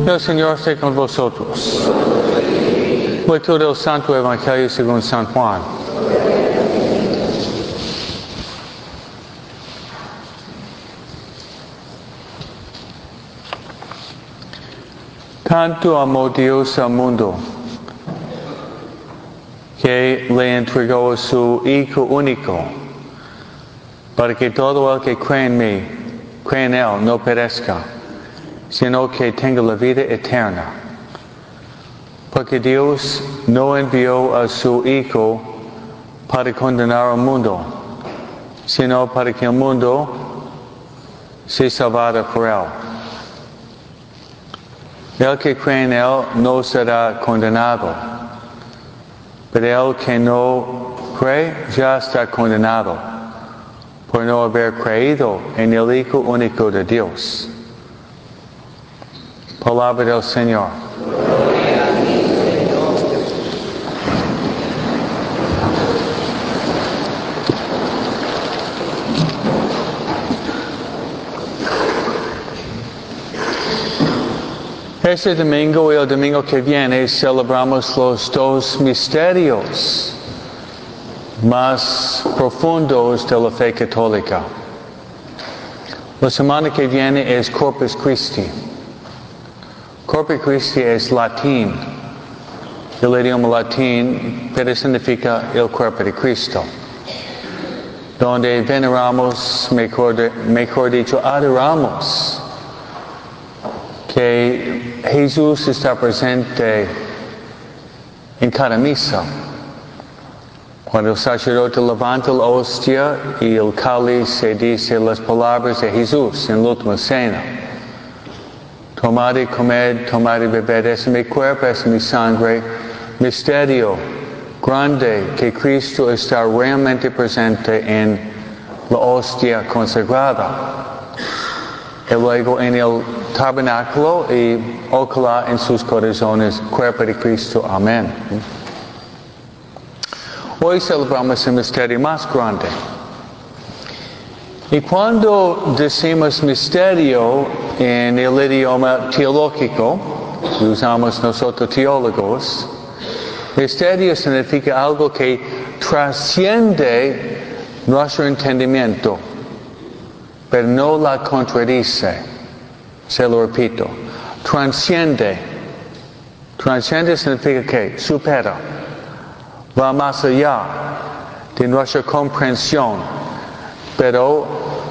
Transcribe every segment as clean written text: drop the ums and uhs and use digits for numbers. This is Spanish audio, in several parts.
El Señor esté con vosotros. Lectura del Santo Evangelio según San Juan. Tanto amó Dios al mundo, que le entregó a su Hijo único, para que todo el que cree en mí, cree en Él, no perezca, sino que tenga la vida eterna. Porque Dios no envió a su Hijo para condenar al mundo, sino para que el mundo se salvara por Él. El que cree en Él no será condenado, pero el que no cree ya está condenado, por no haber creído en el Hijo único de Dios. Palabra del Señor. Este domingo y el domingo que viene celebramos los dos misterios más profundos de la fe católica. La semana que viene es Corpus Christi. Corpus Christi es latín, el idioma latín, pero significa el cuerpo de Cristo, donde veneramos, mejor dicho, adoramos que Jesús está presente en cada misa. Cuando el sacerdote levanta la hostia y el cáliz, se dice las palabras de Jesús en la última cena. Tomad y comed, tomad y bebed, es mi cuerpo, es mi sangre. Misterio grande que Cristo está realmente presente en la hostia consagrada. Y luego en el tabernáculo y ojalá en sus corazones, cuerpo de Cristo. Amén. Hoy celebramos el misterio más grande. Y cuando decimos misterio en el idioma teológico, que usamos nosotros teólogos, misterio significa algo que trasciende nuestro entendimiento, pero no la contradice. Se lo repito. Transciende. Transciende significa que supera. Va más allá de nuestra comprensión. Pero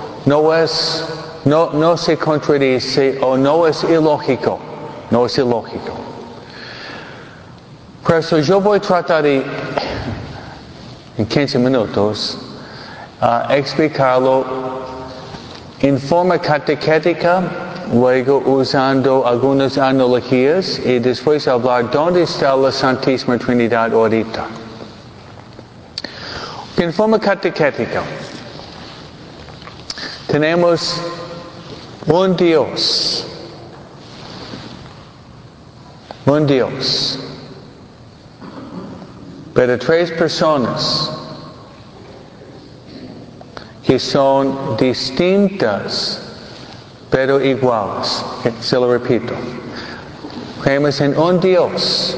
no se contradice o no es ilógico. No es ilógico. Por eso yo voy a tratar de, en 15 minutos, explicarlo en forma catequética, luego usando algunas analogías y después hablar dónde está la Santísima Trinidad ahorita. En forma catequética, tenemos un Dios, pero tres personas que son distintas pero iguales. Se lo repito. Creemos en un Dios,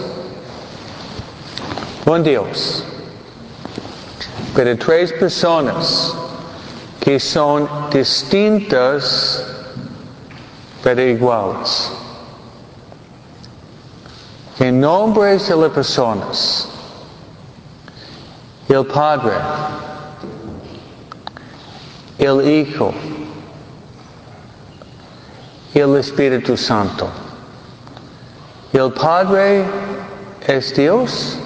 pero tres personas que son distintas pero iguales. En nombres de las personas, el Padre, el Hijo y el Espíritu Santo. El Padre es Dios.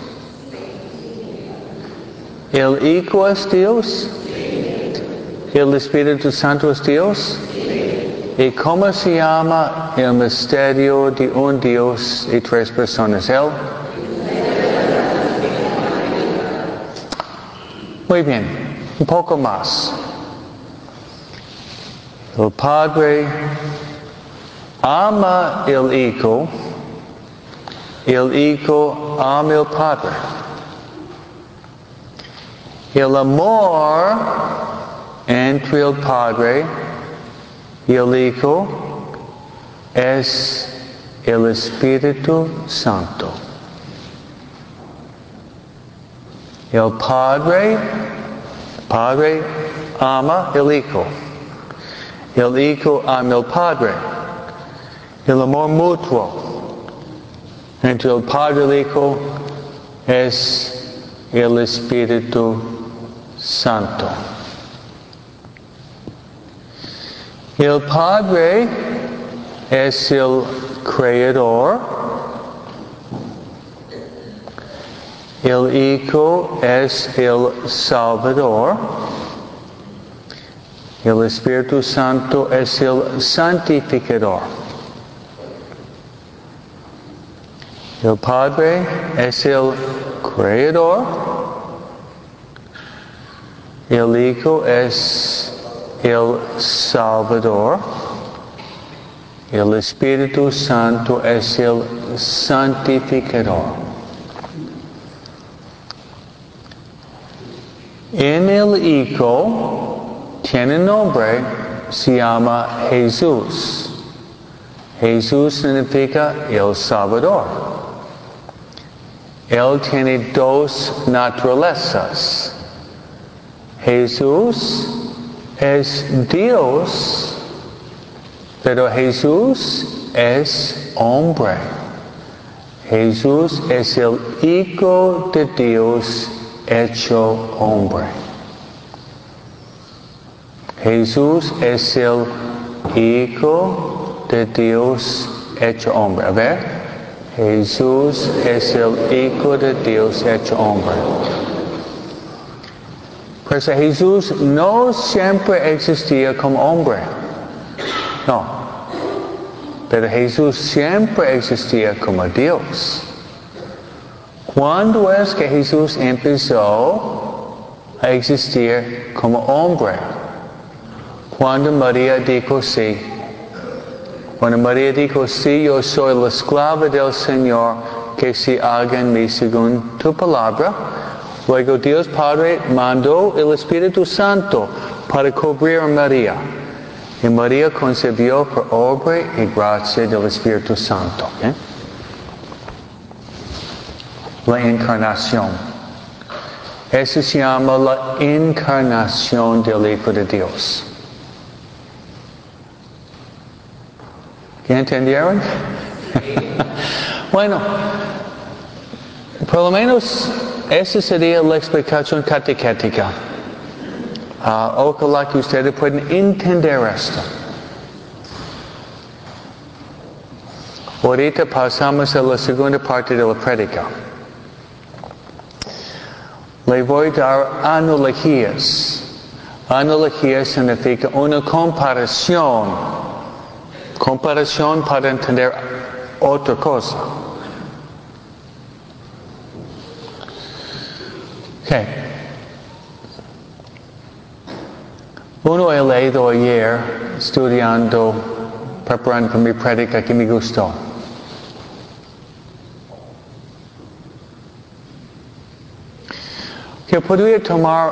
El Hijo es Dios. El Espíritu Santo es Dios. ¿Y cómo se llama el misterio de un Dios y tres personas? Él. Muy bien, un poco más. El Padre ama el Hijo ama el Padre. El amor entre el Padre y el Hijo es el Espíritu Santo. El Padre ama el Hijo. El Hijo ama el Padre. El amor mutuo entre el Padre y el Hijo es el Espíritu Santo. El Padre es el Creador. El Hijo es el Salvador. El Espíritu Santo es el Santificador. El Padre es el Creador. El Hijo es el Salvador. El Espíritu Santo es el Santificador. En el Hijo tiene nombre, se llama Jesús. Jesús significa el Salvador. Él tiene dos naturalezas. Jesús es Dios, pero Jesús es hombre. Jesús es el Hijo de Dios hecho hombre. Jesús es el Hijo de Dios hecho hombre. A ver. Jesús es el Hijo de Dios hecho hombre. Pues Jesús no siempre existía como hombre. No. Pero Jesús siempre existía como Dios. ¿Cuándo es que Jesús empezó a existir como hombre? Cuando María dijo sí. Cuando María dijo, sí, yo soy la esclava del Señor, que se haga en mí según tu palabra. Luego Dios Padre mandó el Espíritu Santo para cubrir a María. Y María concebió por obra y gracia del Espíritu Santo. ¿Okay? La encarnación. Eso se llama la encarnación del Hijo de Dios. ¿Ya entendieron? Bueno, por lo menos esa sería la explicación catequética. Ojalá que ustedes puedan entender esto. Ahorita pasamos a la segunda parte de la prédica. Le voy a dar analogías. Analogías significa una comparación. Comparación para entender otra cosa. Okay. Uno he leído ayer, estudiando, preparando para mi prédica que me gustó. Que podría tomar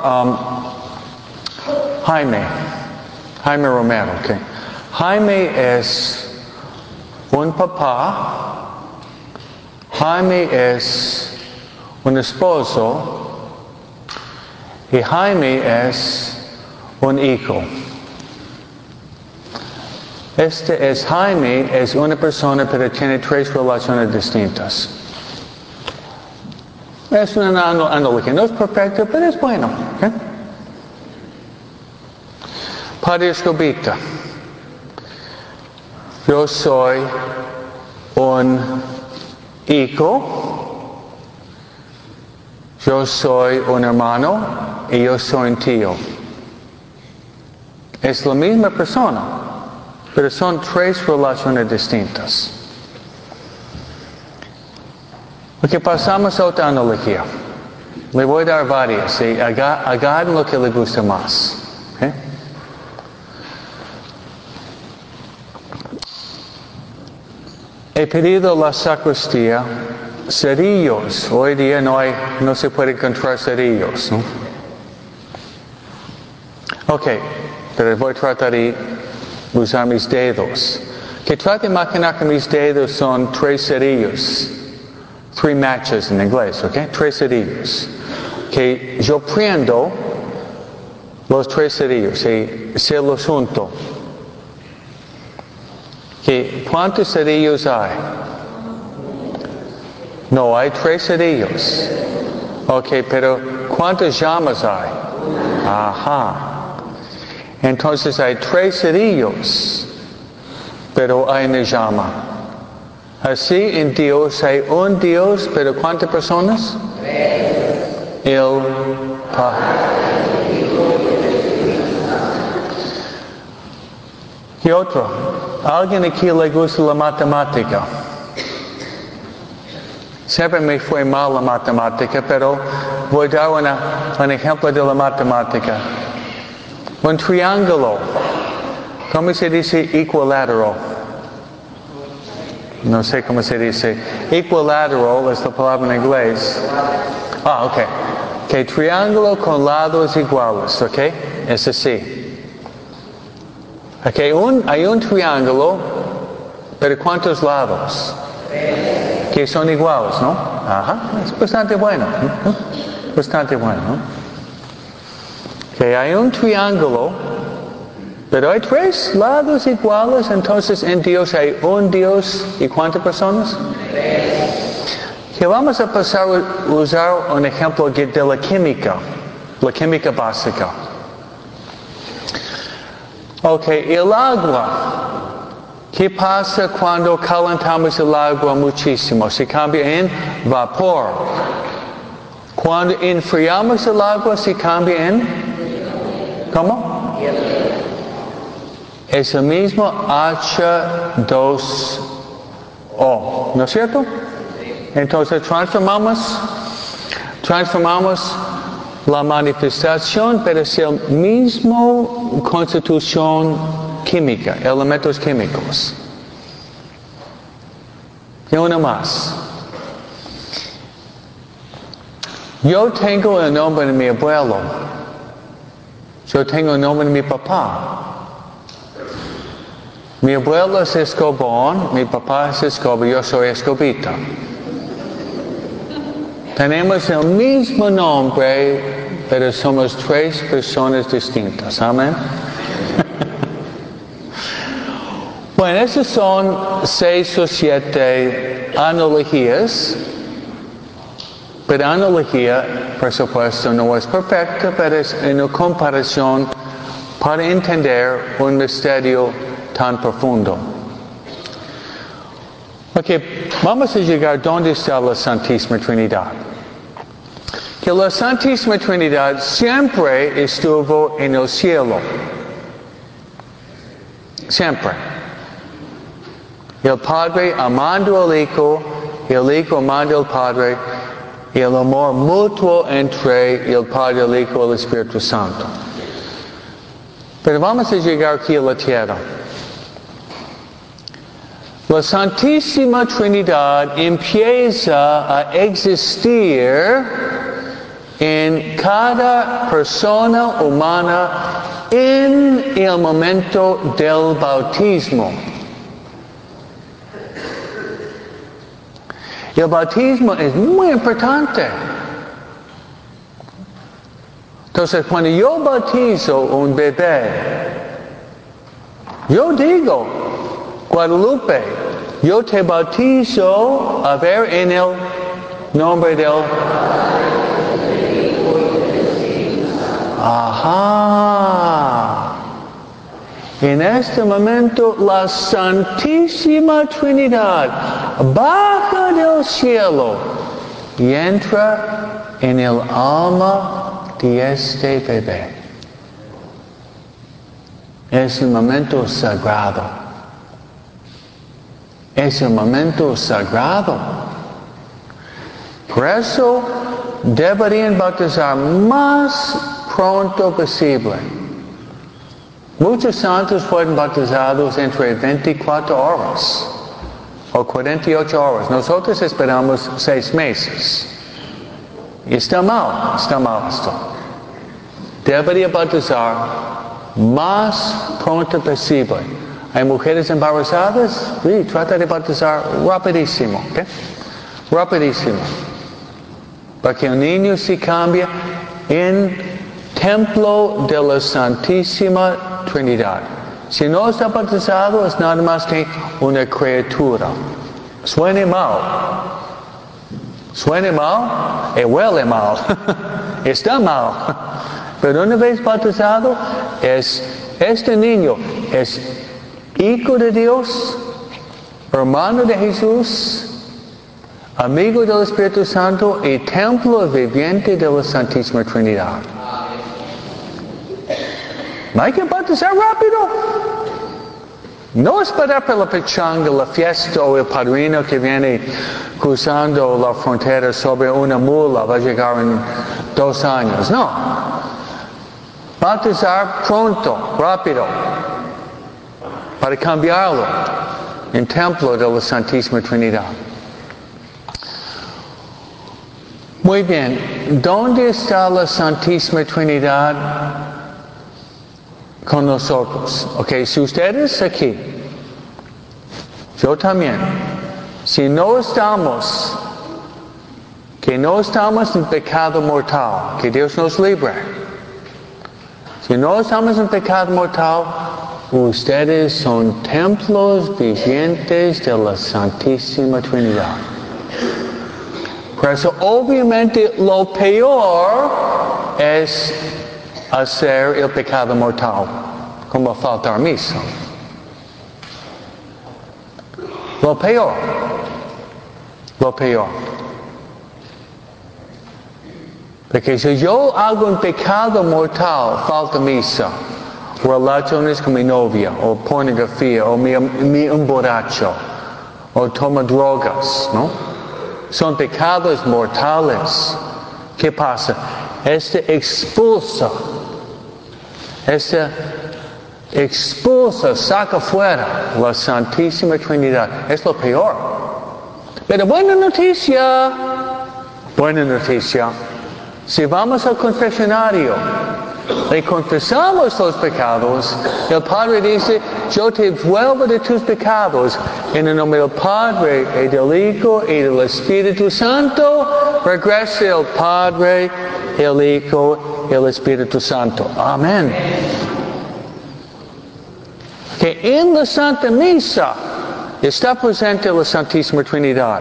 Jaime Romero. Okay. Jaime es un papá, Jaime es un esposo y Jaime es un hijo. Jaime es una persona pero tiene tres relaciones distintas. Es una analogía, no es perfecta, pero es bueno. ¿Okay? Padre Escobita. Yo soy un hijo, yo soy un hermano y yo soy un tío. Es la misma persona, pero son tres relaciones distintas. Ok, pasamos a otra analogía. Le voy a dar varias y agarren lo que le gusta más. ¿Okay? He pedido a la sacristía cerillos. Hoy día no se puede encontrar cerillos, ¿no? Ok, pero voy a tratar de usar mis dedos. Que trate de imaginar que mis dedos son 3 cerillos. 3 matches en inglés, ¿ok? 3 cerillos. Que yo prendo los 3 cerillos y se los junto. ¿Cuántos cerillos hay? No, hay 3 cerillos. Ok, pero ¿cuántas llamas hay? Ajá. Entonces hay 3 cerillos, pero hay una llama. Así en Dios hay un Dios, pero ¿cuántas personas? 3. El Padre. Y otro, ¿a alguien aquí le gusta la matemática? Siempre me fue mal la matemática, pero voy a dar un ejemplo de la matemática. Un triángulo, ¿cómo se dice equilateral? No sé cómo se dice. Equilateral es la palabra en inglés. Ok. Que triángulo con lados iguales, ok? Es así. Okay, hay un triángulo, pero ¿cuántos lados? 3. Que son iguales, ¿no? Ajá, es bastante bueno. Bastante bueno, ¿no? Okay, hay un triángulo, pero hay 3 lados iguales, entonces en Dios hay un Dios, ¿y cuántas personas? 3. Que vamos a pasar a usar un ejemplo de la química básica. Ok, el agua. ¿Qué pasa cuando calentamos el agua muchísimo? Se cambia en vapor. Cuando enfriamos el agua, se cambia en... ¿Cómo? Es el mismo H2O. ¿No es cierto? Entonces transformamos la manifestación, pero es el mismo constitución química, elementos químicos. Y uno más. Yo tengo el nombre de mi abuelo. Yo tengo el nombre de mi papá. Mi abuelo es Escobón, mi papá es Escobar, yo soy Escobita. Tenemos el mismo nombre, pero somos 3 personas distintas. Amén. Bueno, esas son 6 o 7 analogías. Pero analogía, por supuesto, no es perfecta, pero es una comparación para entender un misterio tan profundo. Ok, vamos a llegar donde está la Santísima Trinidad. Que la Santísima Trinidad siempre estuvo en el cielo. Siempre. El Padre amando al Hijo, el Hijo amando al Padre, y el amor mutuo entre el Padre, el Hijo y el Espíritu Santo. Pero vamos a llegar aquí a la tierra. La Santísima Trinidad empieza a existir en cada persona humana en el momento del bautismo. El bautismo es muy importante. Entonces, cuando yo bautizo un bebé, yo digo, Guadalupe, yo te bautizo, a ver, en el nombre del... Ajá. En este momento, la Santísima Trinidad baja del cielo y entra en el alma de este bebé. Es un momento sagrado. Es un momento sagrado. Por eso deberían bautizar más pronto posible. Muchos santos fueron bautizados entre 24 horas o 48 horas. Nosotros esperamos 6 meses. Y está mal esto. Debería bautizar más pronto posible. Hay mujeres embarazadas, sí, trata de bautizar rapidísimo, ¿ok? Rapidísimo. Para que el niño se cambie en templo de la Santísima Trinidad. Si no está bautizado, es nada más que una criatura. Suene mal. Suene mal y huele mal. Está mal. Pero una vez bautizado, este niño es hijo de Dios, hermano de Jesús, amigo del Espíritu Santo y templo viviente de la Santísima Trinidad. No hay que bautizar rápido. No esperar para la pachanga, la fiesta o el padrino que viene cruzando la frontera sobre una mula va a llegar en 2 años. No. Bautizar pronto, rápido, para cambiarlo en templo de la Santísima Trinidad. Muy bien, ¿dónde está la Santísima Trinidad con nosotros? Ok, si ustedes aquí, yo también, si no estamos, que no estamos en pecado mortal, que Dios nos libre. Si no estamos en pecado mortal, ustedes son templos vivientes de la Santísima Trinidad. Por eso, obviamente, lo peor es hacer el pecado mortal, como faltar misa. Lo peor. Porque si yo hago un pecado mortal, falta misa, relaciones con mi novia, o pornografía, o me emborracho, o toma drogas, ¿no? Son pecados mortales. ¿Qué pasa? Expulsa, saca fuera la Santísima Trinidad. Es lo peor. Pero buena noticia. Si vamos al confesionario, le confesamos los pecados, el Padre dice, yo te vuelvo de tus pecados, en el nombre del Padre, y del Hijo, y del Espíritu Santo, regrese el Padre, el Hijo, y el Espíritu Santo. Amén. Que en la Santa Misa está presente la Santísima Trinidad.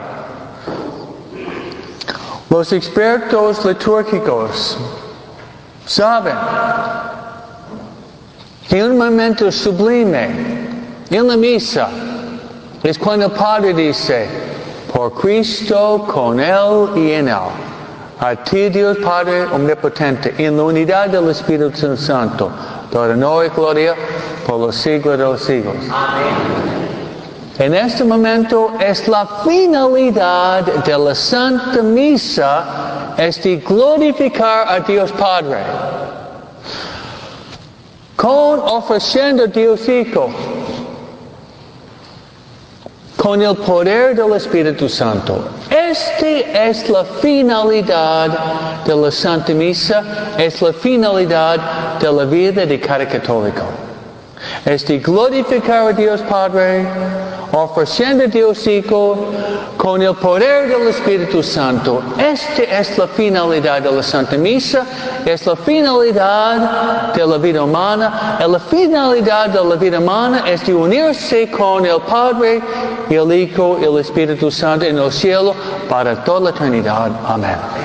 Los expertos litúrgicos saben que un momento sublime en la misa es cuando el Padre dice, por Cristo, con Él y en Él, a ti Dios Padre Omnipotente, en la unidad del Espíritu Santo, toda honor y gloria por los siglos de los siglos. Amén. En este momento es la finalidad de la Santa Misa, es de glorificar a Dios Padre, con ofreciendo a Dios Hijo, con el poder del Espíritu Santo. Esta es la finalidad de la Santa Misa, es la finalidad de la vida de cada católico. Es de glorificar a Dios Padre, ofreciendo a Dios Hijo, con el poder del Espíritu Santo. Esta es la finalidad de la Santa Misa, es la finalidad de la vida humana. Y la finalidad de la vida humana es de unirse con el Padre, el Hijo y el Espíritu Santo en el cielo para toda la eternidad. Amén.